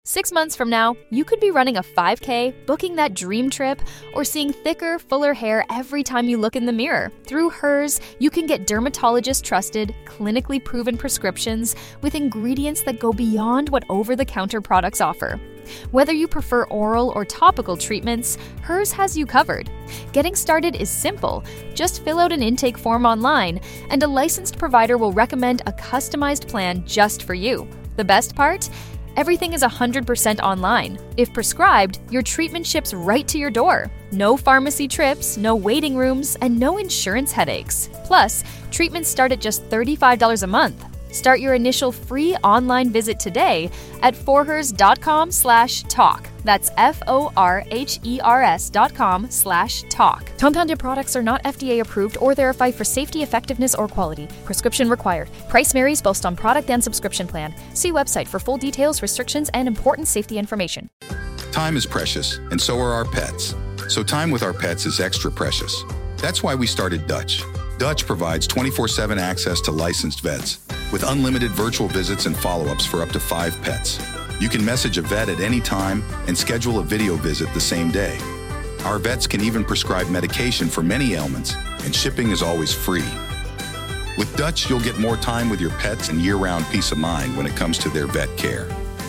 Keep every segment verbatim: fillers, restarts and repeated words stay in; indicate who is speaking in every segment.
Speaker 1: Six months from now, you could be running a five K, booking that dream trip, or seeing thicker, fuller hair every time you look in the mirror. Through Hers, you can get dermatologist-trusted, clinically proven prescriptions with ingredients that go beyond what over-the-counter products offer. Whether you prefer oral or topical treatments, Hers has you covered. Getting started is simple. Just fill out an intake form online, and a licensed provider will recommend a customized plan just for you. The best part? Everything is one hundred percent online. If prescribed, your treatment ships right to your door. No pharmacy trips, no waiting rooms, and no insurance headaches. Plus, treatments start at just thirty-five dollars a month. Start your initial free online visit today at forhers.com slash talk. That's F-O-R-H-E-R-S dot com slash talk. Compounded products are not F D A approved or verified for safety, effectiveness, or quality. Prescription required. Price varies based on product and subscription plan. See website for full details, restrictions, and important safety information.
Speaker 2: Time is precious, and so are our pets. So time with our pets is extra precious. That's why we started Dutch. Dutch provides twenty-four seven access to licensed vets with unlimited virtual visits and follow-ups for up to five pets. You can message a vet at any time and schedule a video visit the same day. Our vets can even prescribe medication for many ailments, and shipping is always free. With Dutch, you'll get more time with your pets and year-round peace of mind when it comes to their vet care.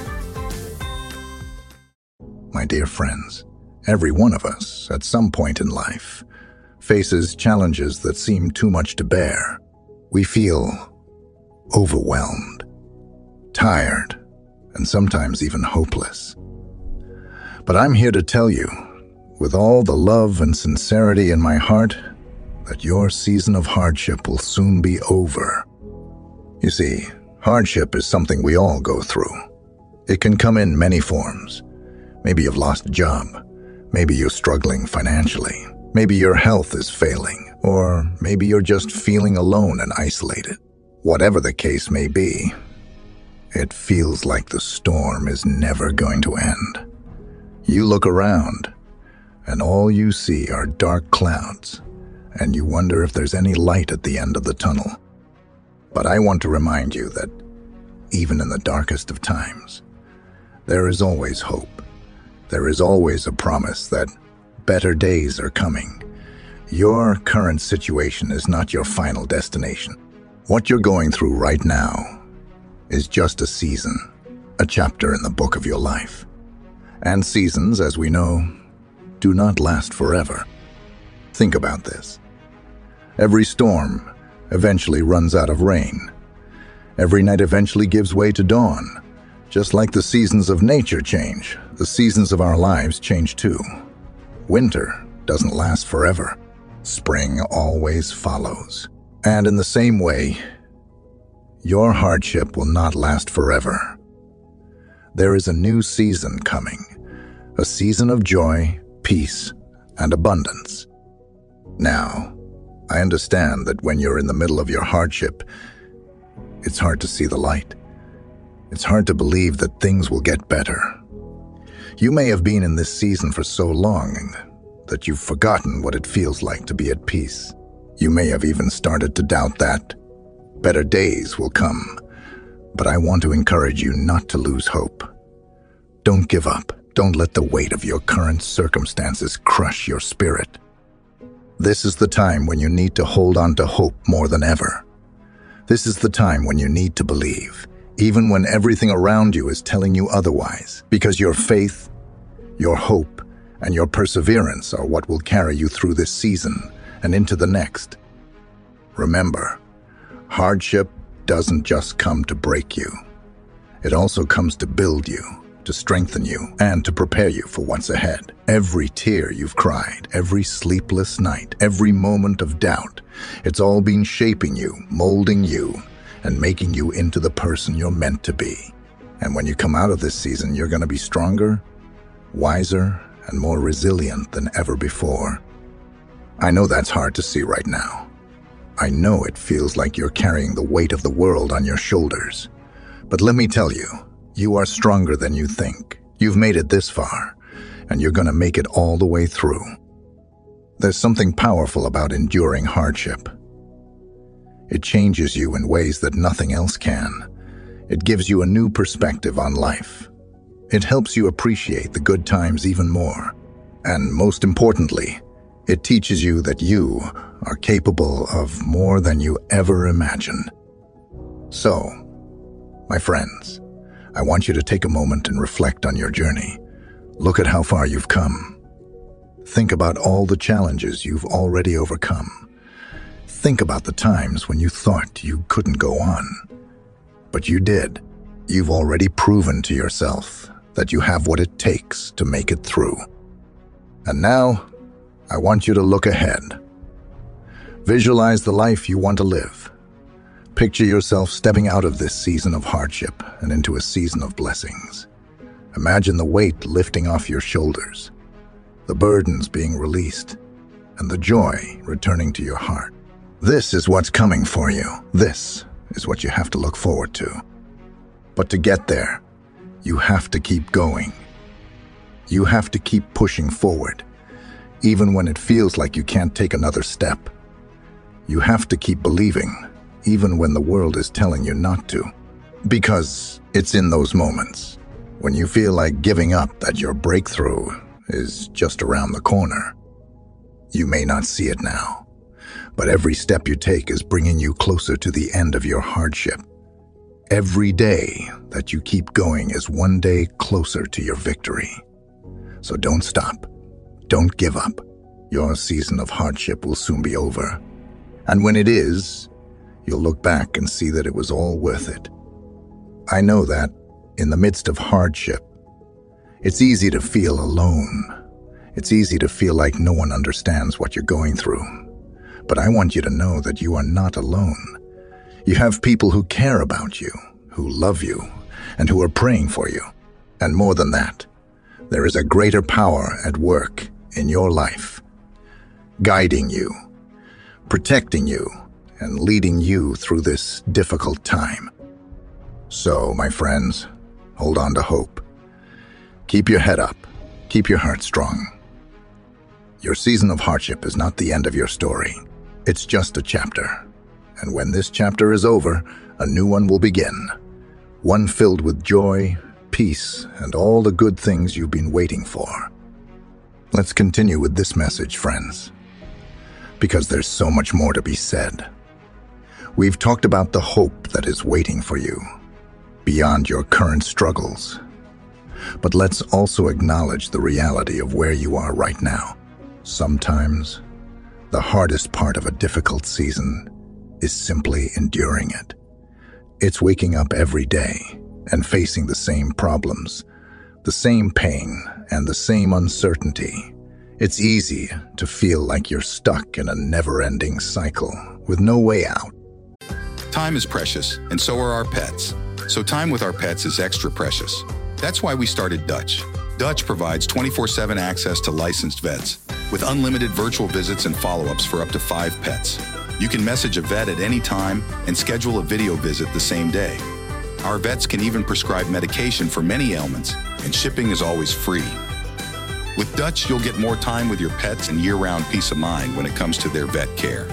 Speaker 3: My dear friends, every one of us, at some point in life, faces challenges that seem too much to bear. We feel overwhelmed, tired, and sometimes even hopeless. But I'm here to tell you, with all the love and sincerity in my heart, that your season of hardship will soon be over. You see, hardship is something we all go through. It can come in many forms. Maybe you've lost a job. Maybe you're struggling financially. Maybe your health is failing. Or maybe you're just feeling alone and isolated. Whatever the case may be, it feels like the storm is never going to end. You look around, and all you see are dark clouds, and you wonder if there's any light at the end of the tunnel. But I want to remind you that even in the darkest of times, there is always hope. There is always a promise that better days are coming. Your current situation is not your final destination. What you're going through right now is just a season, a chapter in the book of your life. And seasons, as we know, do not last forever. Think about this. Every storm eventually runs out of rain. Every night eventually gives way to dawn. Just like the seasons of nature change, the seasons of our lives change too. Winter doesn't last forever. Spring always follows. And in the same way, your hardship will not last forever. There is a new season coming, a season of joy, peace, and abundance. Now, I understand that when you're in the middle of your hardship, it's hard to see the light. It's hard to believe that things will get better. You may have been in this season for so long that you've forgotten what it feels like to be at peace. You may have even started to doubt that better days will come, but I want to encourage you not to lose hope. Don't give up. Don't let the weight of your current circumstances crush your spirit. This is the time when you need to hold on to hope more than ever. This is the time when you need to believe, even when everything around you is telling you otherwise, because your faith, your hope, and your perseverance are what will carry you through this season and into the next. Remember, hardship doesn't just come to break you. It also comes to build you, to strengthen you, and to prepare you for what's ahead. Every tear you've cried, every sleepless night, every moment of doubt, it's all been shaping you, molding you, and making you into the person you're meant to be. And when you come out of this season, you're going to be stronger, wiser, and more resilient than ever before. I know that's hard to see right now. I know it feels like you're carrying the weight of the world on your shoulders. But let me tell you, you are stronger than you think. You've made it this far, and you're going to make it all the way through. There's something powerful about enduring hardship. It changes you in ways that nothing else can. It gives you a new perspective on life. It helps you appreciate the good times even more. And most importantly, it teaches you that you are capable of more than you ever imagined. So, my friends, I want you to take a moment and reflect on your journey. Look at how far you've come. Think about all the challenges you've already overcome. Think about the times when you thought you couldn't go on. But you did. You've already proven to yourself that you have what it takes to make it through. And now, I want you to look ahead. Visualize the life you want to live. Picture yourself stepping out of this season of hardship and into a season of blessings. Imagine the weight lifting off your shoulders, the burdens being released, and the joy returning to your heart. This is what's coming for you. This is what you have to look forward to. But to get there, you have to keep going. You have to keep pushing forward, even when it feels like you can't take another step. You have to keep believing, even when the world is telling you not to. Because it's in those moments, when you feel like giving up, that your breakthrough is just around the corner. You may not see it now, but every step you take is bringing you closer to the end of your hardship. Every day that you keep going is one day closer to your victory. So don't stop. Don't give up. Your season of hardship will soon be over. And when it is, you'll look back and see that it was all worth it. I know that in the midst of hardship, it's easy to feel alone. It's easy to feel like no one understands what you're going through. But I want you to know that you are not alone. You have people who care about you, who love you, and who are praying for you. And more than that, there is a greater power at work in your life, guiding you, protecting you, and leading you through this difficult time. So, my friends, hold on to hope. Keep your head up. Keep your heart strong. Your season of hardship is not the end of your story. It's just a chapter. And when this chapter is over, a new one will begin. One filled with joy, peace, and all the good things you've been waiting for. Let's continue with this message, friends, because there's so much more to be said. We've talked about the hope that is waiting for you, beyond your current struggles. But let's also acknowledge the reality of where you are right now. Sometimes, the hardest part of a difficult season is simply enduring it. It's waking up every day and facing the same problems, the same pain, and the same uncertainty. It's easy to feel like you're stuck in a never-ending cycle with no way out.
Speaker 2: Time is precious, and so are our pets. So time with our pets is extra precious. That's why we started Dutch. Dutch provides twenty-four seven access to licensed vets, with unlimited virtual visits and follow-ups for up to five pets. You can message a vet at any time and schedule a video visit the same day. Our vets can even prescribe medication for many ailments, and shipping is always free. With Dutch, you'll get more time with your pets and year-round peace of mind when it comes to their vet care.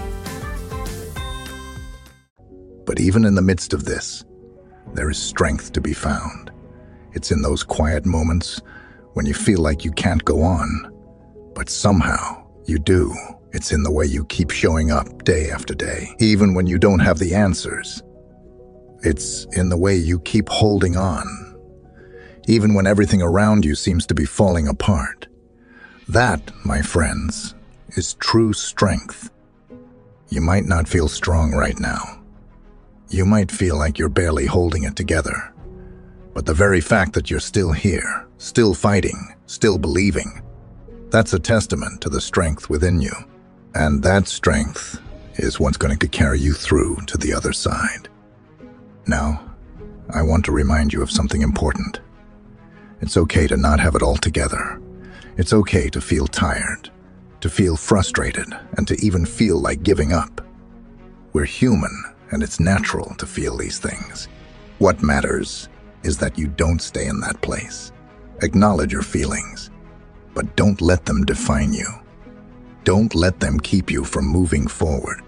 Speaker 3: But even in the midst of this, there is strength to be found. It's in those quiet moments when you feel like you can't go on, but somehow you do. It's in the way you keep showing up day after day, even when you don't have the answers. It's in the way you keep holding on, even when everything around you seems to be falling apart. That, my friends, is true strength. You might not feel strong right now. You might feel like you're barely holding it together. But the very fact that you're still here, still fighting, still believing, that's a testament to the strength within you. And that strength is what's going to carry you through to the other side. Now, I want to remind you of something important. It's okay to not have it all together. It's okay to feel tired, to feel frustrated, and to even feel like giving up. We're human, and it's natural to feel these things. What matters is that you don't stay in that place. Acknowledge your feelings, but don't let them define you. Don't let them keep you from moving forward.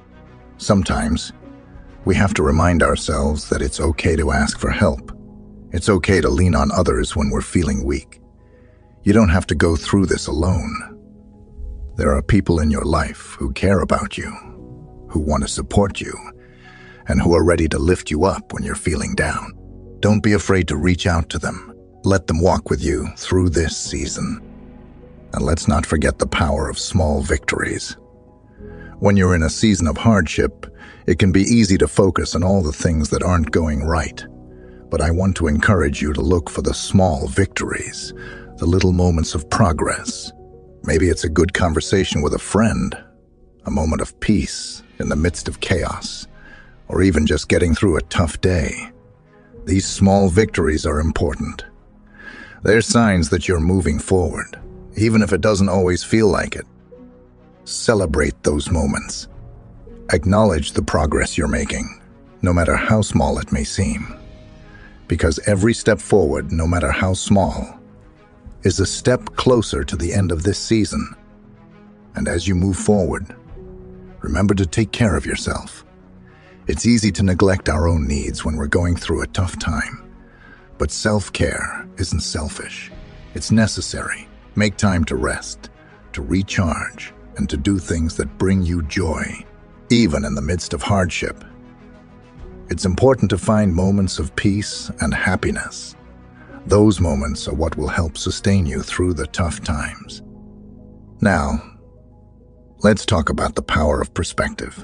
Speaker 3: Sometimes, we have to remind ourselves that it's okay to ask for help. It's okay to lean on others when we're feeling weak. You don't have to go through this alone. There are people in your life who care about you, who want to support you, and who are ready to lift you up when you're feeling down. Don't be afraid to reach out to them. Let them walk with you through this season. And let's not forget the power of small victories. When you're in a season of hardship, it can be easy to focus on all the things that aren't going right. But I want to encourage you to look for the small victories, the little moments of progress. Maybe it's a good conversation with a friend, a moment of peace in the midst of chaos, or even just getting through a tough day. These small victories are important. They're signs that you're moving forward, even if it doesn't always feel like it. Celebrate those moments. Acknowledge the progress you're making, no matter how small it may seem. Because every step forward, no matter how small, is a step closer to the end of this season. And as you move forward, remember to take care of yourself. It's easy to neglect our own needs when we're going through a tough time. But self-care isn't selfish. It's necessary. Make time to rest, to recharge, and to do things that bring you joy, even in the midst of hardship. It's important to find moments of peace and happiness. Those moments are what will help sustain you through the tough times. Now, let's talk about the power of perspective.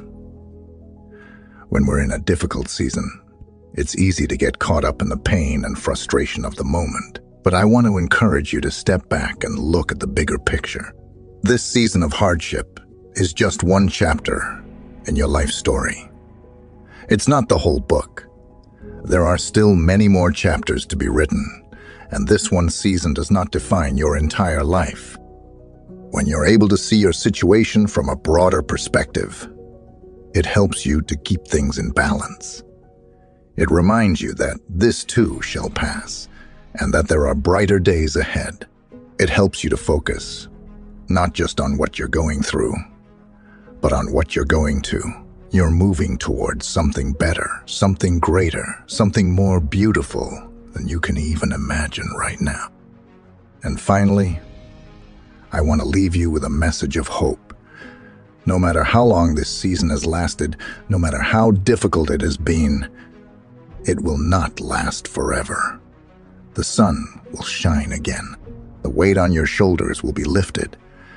Speaker 3: When we're in a difficult season, it's easy to get caught up in the pain and frustration of the moment. But I want to encourage you to step back and look at the bigger picture. This season of hardship is just one chapter in your life story. It's not the whole book. There are still many more chapters to be written, and this one season does not define your entire life. When you're able to see your situation from a broader perspective, it helps you to keep things in balance. It reminds you that this too shall pass, and that there are brighter days ahead. It helps you to focus, not just on what you're going through, but on what you're going to. You're moving towards something better, something greater, something more beautiful than you can even imagine right now. And finally, I want to leave you with a message of hope. No matter how long this season has lasted, no matter how difficult it has been, it will not last forever. The sun will shine again. The weight on your shoulders will be lifted.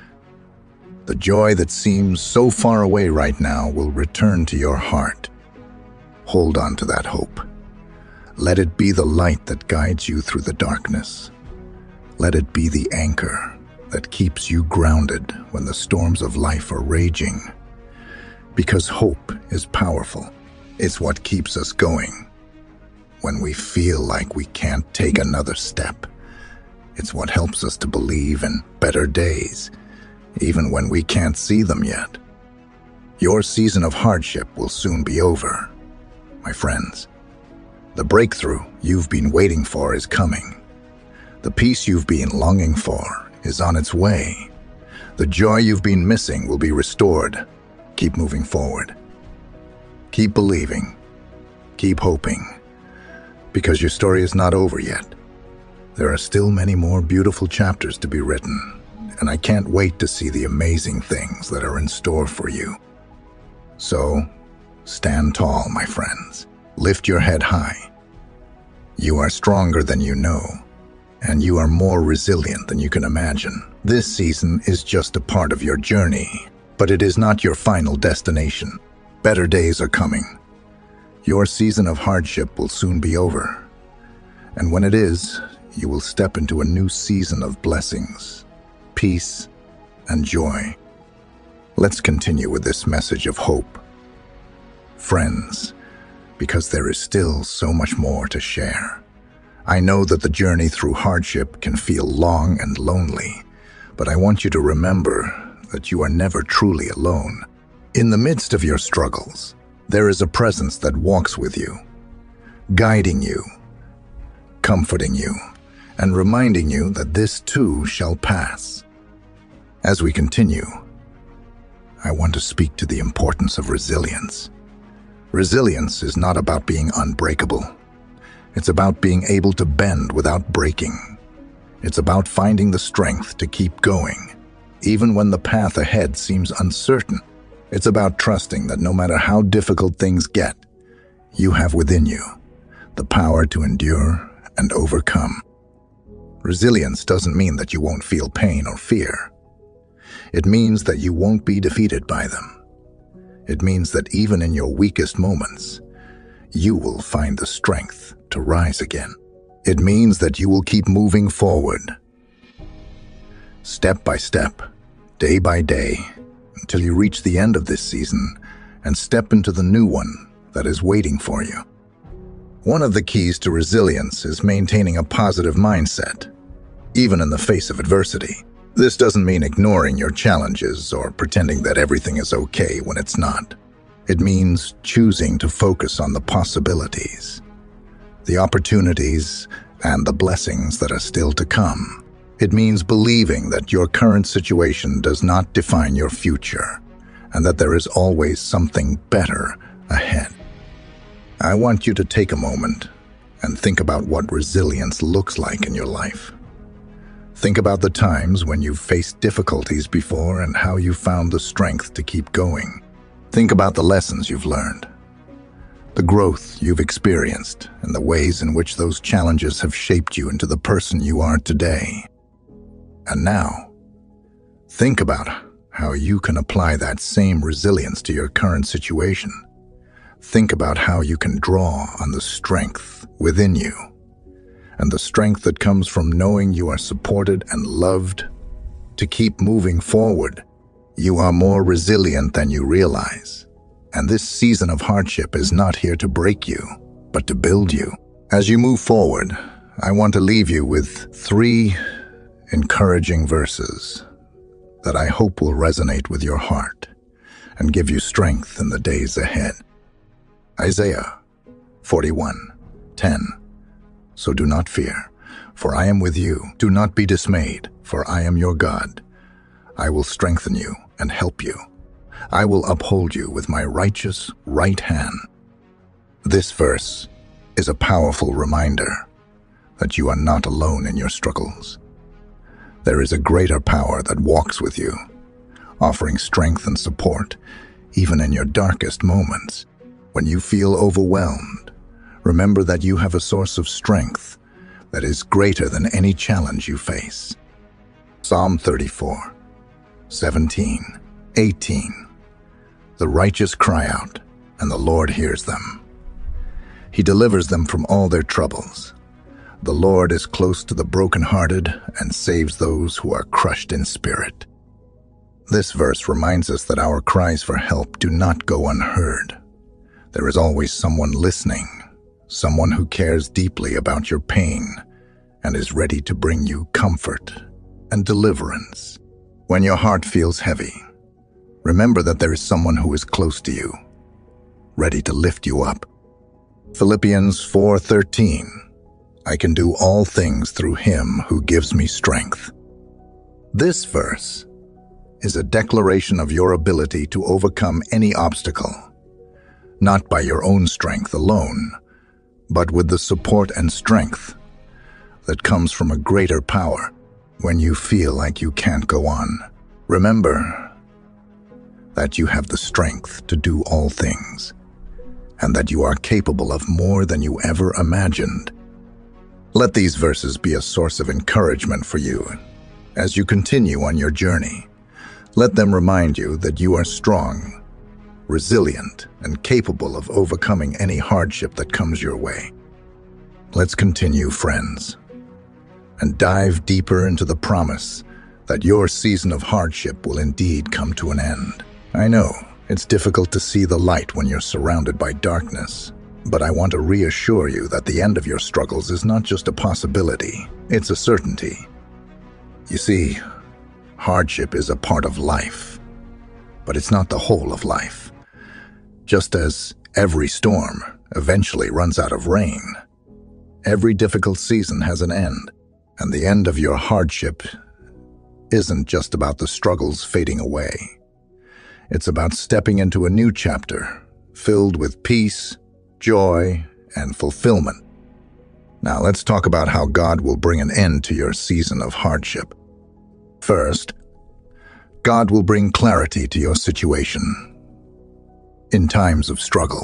Speaker 3: The joy that seems so far away right now will return to your heart. Hold on to that hope. Let it be the light that guides you through the darkness. Let it be the anchor that keeps you grounded when the storms of life are raging. Because hope is powerful. It's what keeps us going. When we feel like we can't take another step, it's what helps us to believe in better days, even when we can't see them yet. Your season of hardship will soon be over, my friends. The breakthrough you've been waiting for is coming. The peace you've been longing for is on its way. The joy you've been missing will be restored. Keep moving forward. Keep believing. Keep hoping. Because your story is not over yet. There are still many more beautiful chapters to be written, and I can't wait to see the amazing things that are in store for you. So, stand tall, my friends. Lift your head high. You are stronger than you know, and you are more resilient than you can imagine. This season is just a part of your journey, but it is not your final destination. Better days are coming. Your season of hardship will soon be over, and when it is, you will step into a new season of blessings, peace, and joy. Let's continue with this message of hope. Friends, because there is still so much more to share. I know that the journey through hardship can feel long and lonely, but I want you to remember that you are never truly alone. In the midst of your struggles, there is a presence that walks with you, guiding you, comforting you, and reminding you that this too shall pass. As we continue, I want to speak to the importance of resilience. Resilience is not about being unbreakable. It's about being able to bend without breaking. It's about finding the strength to keep going, even when the path ahead seems uncertain. It's about trusting that no matter how difficult things get, you have within you the power to endure and overcome. Resilience doesn't mean that you won't feel pain or fear. It means that you won't be defeated by them. It means that even in your weakest moments, you will find the strength to rise again. It means that you will keep moving forward, step by step, day by day, until you reach the end of this season and step into the new one that is waiting for you. One of the keys to resilience is maintaining a positive mindset, even in the face of adversity. This doesn't mean ignoring your challenges or pretending that everything is okay when it's not. It means choosing to focus on the possibilities, the opportunities, and the blessings that are still to come. It means believing that your current situation does not define your future, and that there is always something better ahead. I want you to take a moment and think about what resilience looks like in your life. Think about the times when you've faced difficulties before and how you found the strength to keep going. Think about the lessons you've learned, the growth you've experienced, and the ways in which those challenges have shaped you into the person you are today. And now, think about how you can apply that same resilience to your current situation. Think about how you can draw on the strength within you, and the strength that comes from knowing you are supported and loved to keep moving forward. You are more resilient than you realize, and this season of hardship is not here to break you, but to build you. As you move forward, I want to leave you with three encouraging verses that I hope will resonate with your heart and give you strength in the days ahead. Isaiah forty-one ten. So do not fear, for I am with you. Do not be dismayed, for I am your God. I will strengthen you and help you. I will uphold you with my righteous right hand. This verse is a powerful reminder that you are not alone in your struggles. There is a greater power that walks with you, offering strength and support even in your darkest moments. When you feel overwhelmed, remember that you have a source of strength that is greater than any challenge you face. Psalm thirty-four, seventeen, eighteen. The righteous cry out, and the Lord hears them. He delivers them from all their troubles. The Lord is close to the brokenhearted and saves those who are crushed in spirit. This verse reminds us that our cries for help do not go unheard. There is always someone listening, someone who cares deeply about your pain and is ready to bring you comfort and deliverance. When your heart feels heavy, remember that there is someone who is close to you, ready to lift you up. Philippians four thirteen. I can do all things through him who gives me strength. This verse is a declaration of your ability to overcome any obstacle, not by your own strength alone, but with the support and strength that comes from a greater power. When you feel like you can't go on, remember that you have the strength to do all things, and that you are capable of more than you ever imagined. Let these verses be a source of encouragement for you as you continue on your journey. Let them remind you that you are strong, resilient, and capable of overcoming any hardship that comes your way. Let's continue, friends, and dive deeper into the promise that your season of hardship will indeed come to an end. I know it's difficult to see the light when you're surrounded by darkness, but I want to reassure you that the end of your struggles is not just a possibility, it's a certainty. You see, hardship is a part of life, but it's not the whole of life. Just as every storm eventually runs out of rain, every difficult season has an end, and the end of your hardship isn't just about the struggles fading away. It's about stepping into a new chapter, filled with peace, joy, and fulfillment. Now let's talk about how God will bring an end to your season of hardship. First, God will bring clarity to your situation. In times of struggle,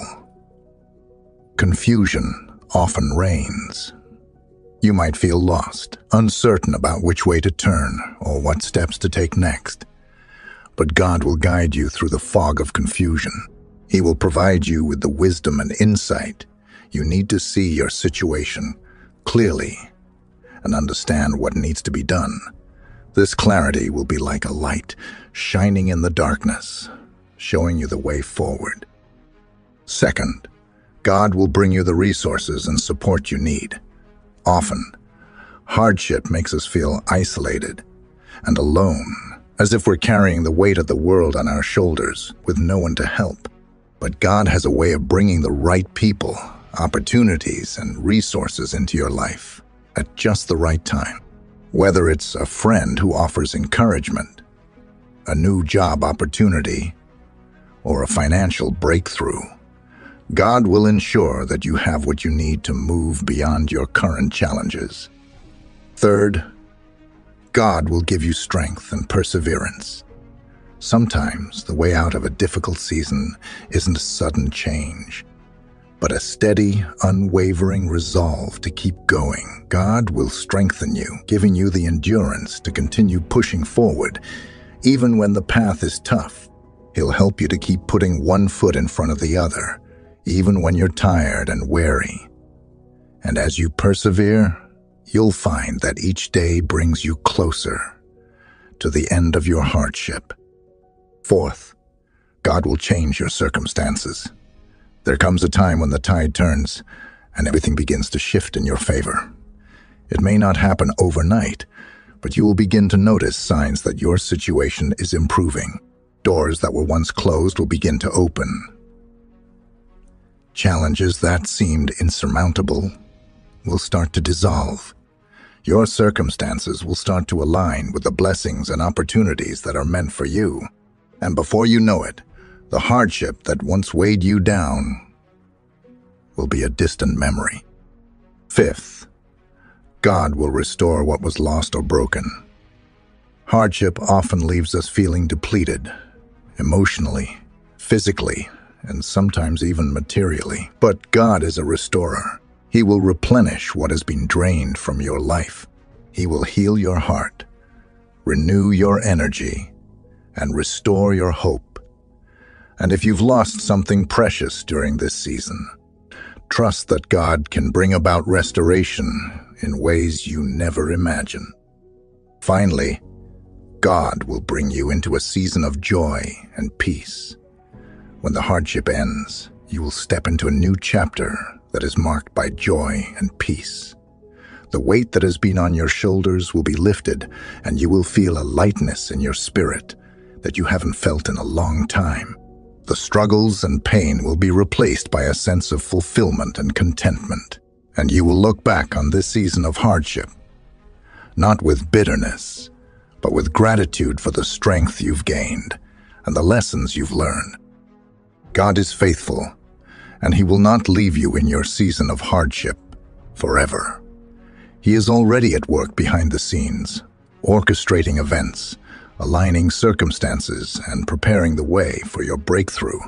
Speaker 3: confusion often reigns. You might feel lost, uncertain about which way to turn or what steps to take next. But God will guide you through the fog of confusion. He will provide you with the wisdom and insight you need to see your situation clearly and understand what needs to be done. This clarity will be like a light shining in the darkness, showing you the way forward. Second, God will bring you the resources and support you need. Often, hardship makes us feel isolated and alone, as if we're carrying the weight of the world on our shoulders with no one to help. But God has a way of bringing the right people, opportunities, and resources into your life at just the right time. Whether it's a friend who offers encouragement, a new job opportunity, or a financial breakthrough, God will ensure that you have what you need to move beyond your current challenges. Third, God will give you strength and perseverance. Sometimes the way out of a difficult season isn't a sudden change, but a steady, unwavering resolve to keep going. God will strengthen you, giving you the endurance to continue pushing forward, even when the path is tough. He'll help you to keep putting one foot in front of the other, even when you're tired and weary. And as you persevere, you'll find that each day brings you closer to the end of your hardship. Fourth, God will change your circumstances. There comes a time when the tide turns and everything begins to shift in your favor. It may not happen overnight, but you will begin to notice signs that your situation is improving. Doors that were once closed will begin to open. Challenges that seemed insurmountable will start to dissolve. Your circumstances will start to align with the blessings and opportunities that are meant for you. And before you know it, the hardship that once weighed you down will be a distant memory. Fifth, God will restore what was lost or broken. Hardship often leaves us feeling depleted, emotionally, physically, and sometimes even materially. But God is a restorer. He will replenish what has been drained from your life. He will heal your heart, renew your energy, and restore your hope. And if you've lost something precious during this season, trust that God can bring about restoration in ways you never imagined. Finally, God will bring you into a season of joy and peace. When the hardship ends, you will step into a new chapter that is marked by joy and peace. The weight that has been on your shoulders will be lifted, and you will feel a lightness in your spirit that you haven't felt in a long time. The struggles and pain will be replaced by a sense of fulfillment and contentment, and you will look back on this season of hardship, not with bitterness, but with gratitude for the strength you've gained and the lessons you've learned. God is faithful, and He will not leave you in your season of hardship forever. He is already at work behind the scenes, orchestrating events, aligning circumstances, and preparing the way for your breakthrough.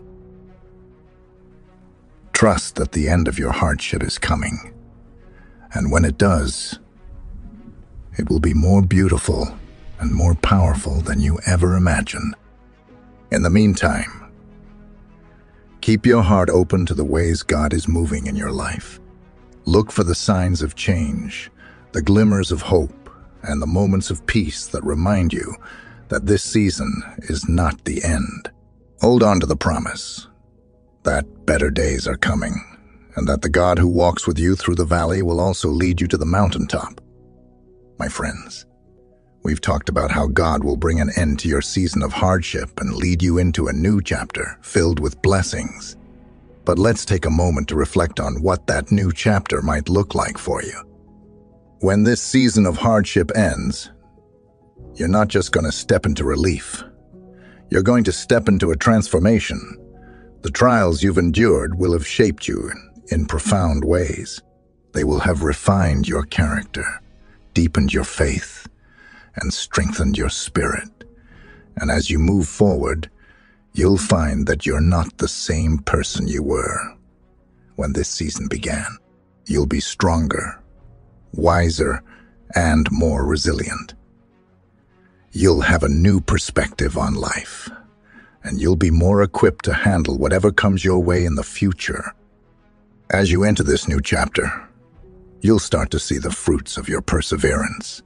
Speaker 3: Trust that the end of your hardship is coming, and when it does, it will be more beautiful and more powerful than you ever imagined. In the meantime, keep your heart open to the ways God is moving in your life. Look for the signs of change, the glimmers of hope, and the moments of peace that remind you that this season is not the end. Hold on to the promise that better days are coming, and that the God who walks with you through the valley will also lead you to the mountaintop. My friends, we've talked about how God will bring an end to your season of hardship and lead you into a new chapter filled with blessings. But let's take a moment to reflect on what that new chapter might look like for you. When this season of hardship ends, you're not just going to step into relief. You're going to step into a transformation. The trials you've endured will have shaped you in profound ways. They will have refined your character, deepened your faith, and strengthened your spirit. And as you move forward, you'll find that you're not the same person you were when this season began. You'll be stronger, wiser, and more resilient. You'll have a new perspective on life, and you'll be more equipped to handle whatever comes your way in the future. As you enter this new chapter, you'll start to see the fruits of your perseverance.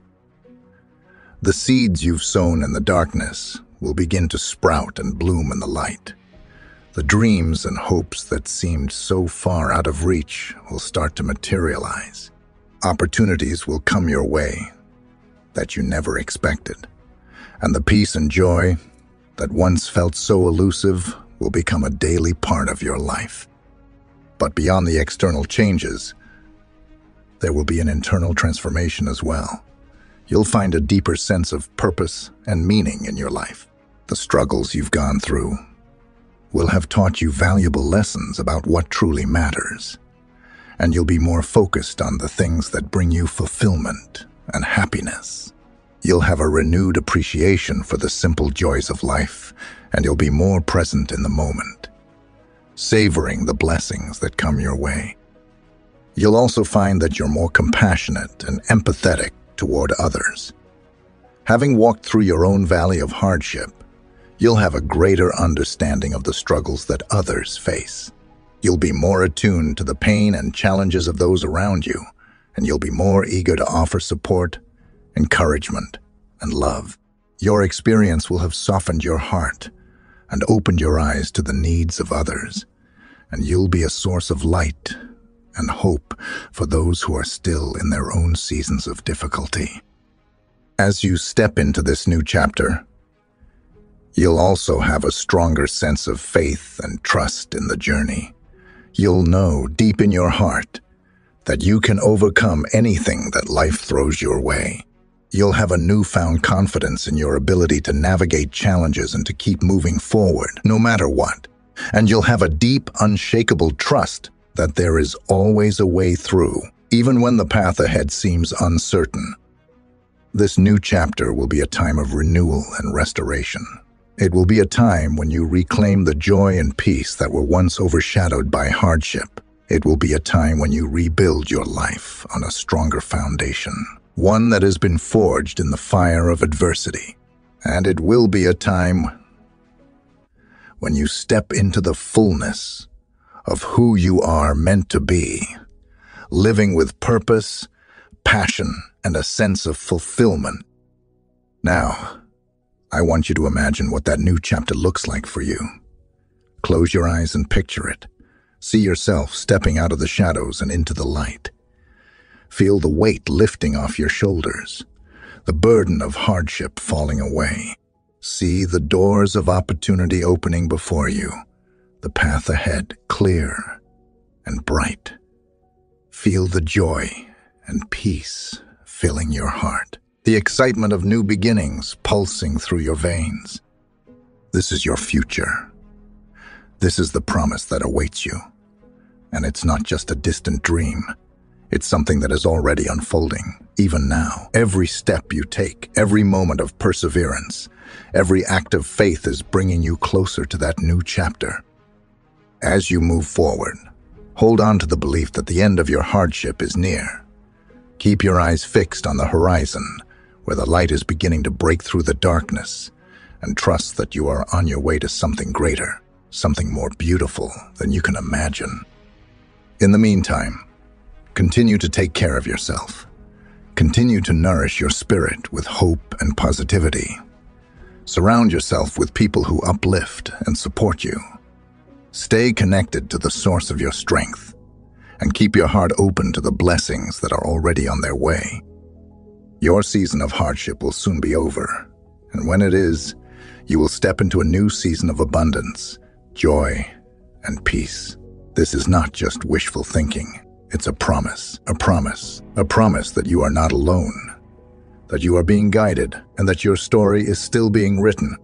Speaker 3: The seeds you've sown in the darkness will begin to sprout and bloom in the light. The dreams and hopes that seemed so far out of reach will start to materialize. Opportunities will come your way that you never expected, and the peace and joy that once felt so elusive will become a daily part of your life. But beyond the external changes, there will be an internal transformation as well. You'll find a deeper sense of purpose and meaning in your life. The struggles you've gone through will have taught you valuable lessons about what truly matters, and you'll be more focused on the things that bring you fulfillment and happiness. You'll have a renewed appreciation for the simple joys of life, and you'll be more present in the moment, savoring the blessings that come your way. You'll also find that you're more compassionate and empathetic toward others. Having walked through your own valley of hardship, you'll have a greater understanding of the struggles that others face. You'll be more attuned to the pain and challenges of those around you, and you'll be more eager to offer support, encouragement, and love. Your experience will have softened your heart and opened your eyes to the needs of others, and you'll be a source of light and hope for those who are still in their own seasons of difficulty. As you step into this new chapter, you'll also have a stronger sense of faith and trust in the journey. You'll know deep in your heart that you can overcome anything that life throws your way. You'll have a newfound confidence in your ability to navigate challenges and to keep moving forward, no matter what. And you'll have a deep, unshakable trust that there is always a way through, even when the path ahead seems uncertain. This new chapter will be a time of renewal and restoration. It will be a time when you reclaim the joy and peace that were once overshadowed by hardship. It will be a time when you rebuild your life on a stronger foundation, one that has been forged in the fire of adversity. And it will be a time when you step into the fullness of who you are meant to be, living with purpose, passion, and a sense of fulfillment. Now, I want you to imagine what that new chapter looks like for you. Close your eyes and picture it. See yourself stepping out of the shadows and into the light. Feel the weight lifting off your shoulders, the burden of hardship falling away. See the doors of opportunity opening before you, the path ahead clear and bright. Feel the joy and peace filling your heart, the excitement of new beginnings pulsing through your veins. This is your future. This is the promise that awaits you. And it's not just a distant dream. It's something that is already unfolding, even now. Every step you take, every moment of perseverance, every act of faith is bringing you closer to that new chapter. As you move forward, hold on to the belief that the end of your hardship is near. Keep your eyes fixed on the horizon, where the light is beginning to break through the darkness, and trust that you are on your way to something greater, something more beautiful than you can imagine. In the meantime, continue to take care of yourself. Continue to nourish your spirit with hope and positivity. Surround yourself with people who uplift and support you. Stay connected to the source of your strength, and keep your heart open to the blessings that are already on their way. Your season of hardship will soon be over, and when it is, you will step into a new season of abundance, joy, and peace. This is not just wishful thinking. It's a promise, a promise, a promise that you are not alone, that you are being guided, and that your story is still being written.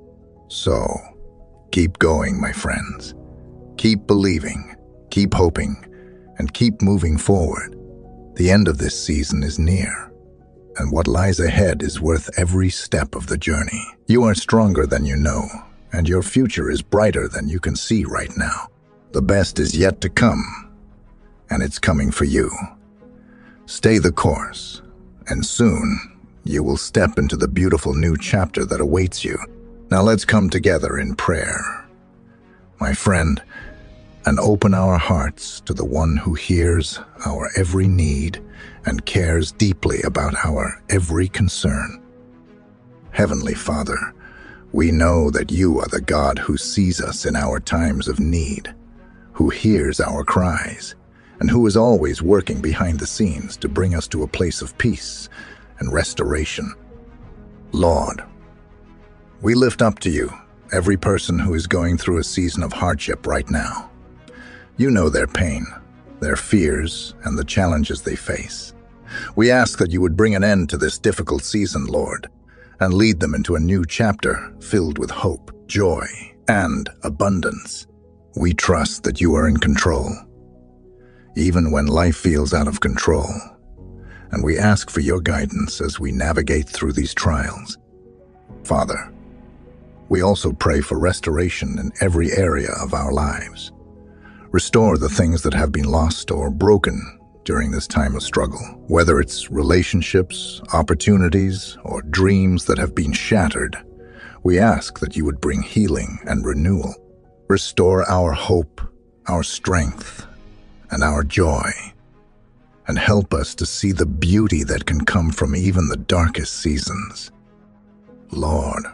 Speaker 3: So, keep going, my friends. Keep believing, keep hoping, and keep moving forward. The end of this season is near, and what lies ahead is worth every step of the journey. You are stronger than you know, and your future is brighter than you can see right now. The best is yet to come, and it's coming for you. Stay the course, and soon you will step into the beautiful new chapter that awaits you. Now let's come together in prayer, my friend, and open our hearts to the one who hears our every need and cares deeply about our every concern. Heavenly Father, we know that you are the God who sees us in our times of need, who hears our cries, and who is always working behind the scenes to bring us to a place of peace and restoration. Lord, we lift up to you every person who is going through a season of hardship right now. You know their pain, their fears, and the challenges they face. We ask that you would bring an end to this difficult season, Lord, and lead them into a new chapter filled with hope, joy, and abundance. We trust that you are in control, even when life feels out of control, and we ask for your guidance as we navigate through these trials. Father, we also pray for restoration in every area of our lives. Restore the things that have been lost or broken during this time of struggle, whether it's relationships, opportunities, or dreams that have been shattered. We ask that you would bring healing and renewal. Restore our hope, our strength, and our joy, and help us to see the beauty that can come from even the darkest seasons. Lord,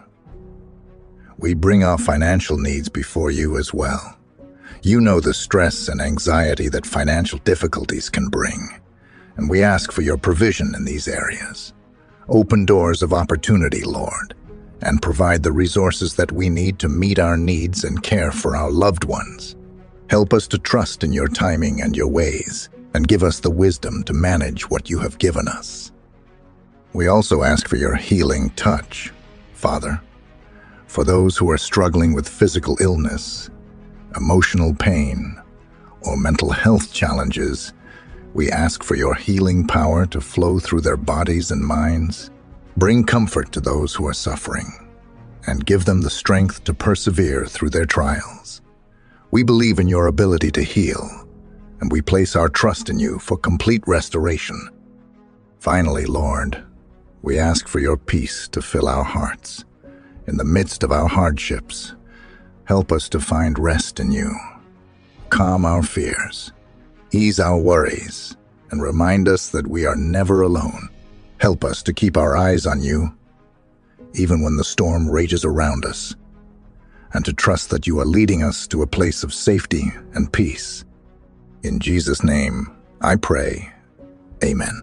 Speaker 3: we bring our financial needs before you as well. You know the stress and anxiety that financial difficulties can bring, and we ask for your provision in these areas. Open doors of opportunity, Lord, and provide the resources that we need to meet our needs and care for our loved ones. Help us to trust in your timing and your ways, and give us the wisdom to manage what you have given us. We also ask for your healing touch, Father, for those who are struggling with physical illness, emotional pain, or mental health challenges. We ask for your healing power to flow through their bodies and minds. Bring comfort to those who are suffering, and give them the strength to persevere through their trials. We believe in your ability to heal, and we place our trust in you for complete restoration. Finally, Lord, we ask for your peace to fill our hearts. In the midst of our hardships, help us to find rest in you. Calm our fears, ease our worries, and remind us that we are never alone. Help us to keep our eyes on you, even when the storm rages around us, and to trust that you are leading us to a place of safety and peace. In Jesus' name, I pray. Amen.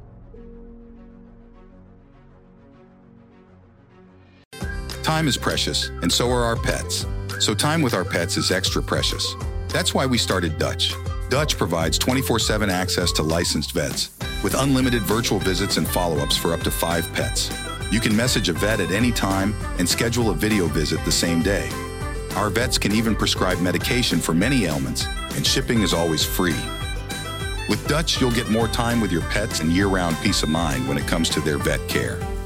Speaker 2: Time is precious, and so are our pets. So time with our pets is extra precious. That's why we started Dutch. Dutch provides twenty-four seven access to licensed vets, with unlimited virtual visits and follow-ups for up to five pets. You can message a vet at any time and schedule a video visit the same day. Our vets can even prescribe medication for many ailments, and shipping is always free. With Dutch, you'll get more time with your pets and year-round peace of mind when it comes to their vet care.